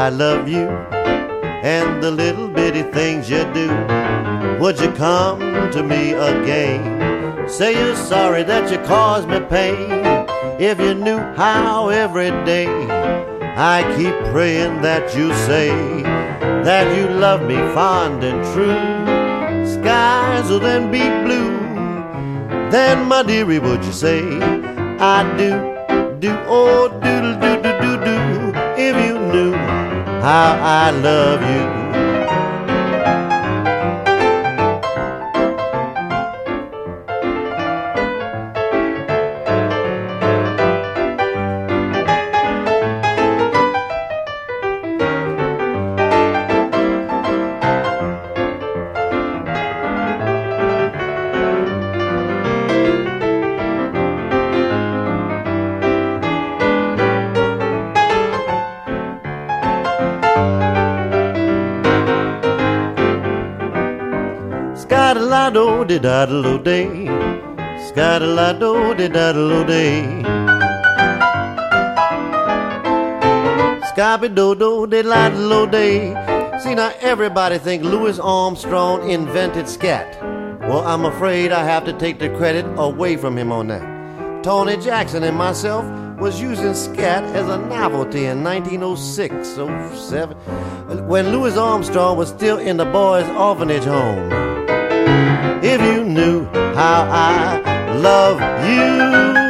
I love you and the little bitty things you do. Would you come to me again? Say you're sorry that you caused me pain. If you knew how every day I keep praying that you say that you love me fond and true. Skies will then be blue. Then, my dearie, would you say I do, oh, doodle, doo, doo, doo, doo, if you knew how I love you. Sky-da-la-do-de-da-da-lo-day, sky-da-la-do-de-da-da-lo-day, sky-be-do-do-de-la-da-lo-day. See, now everybody think Louis Armstrong invented scat. Well, I'm afraid I have to take the credit away from him on that. Tony Jackson and myself was using scat as a novelty in 1906, 07, when Louis Armstrong was still in the boys' orphanage home. If you knew how I love you.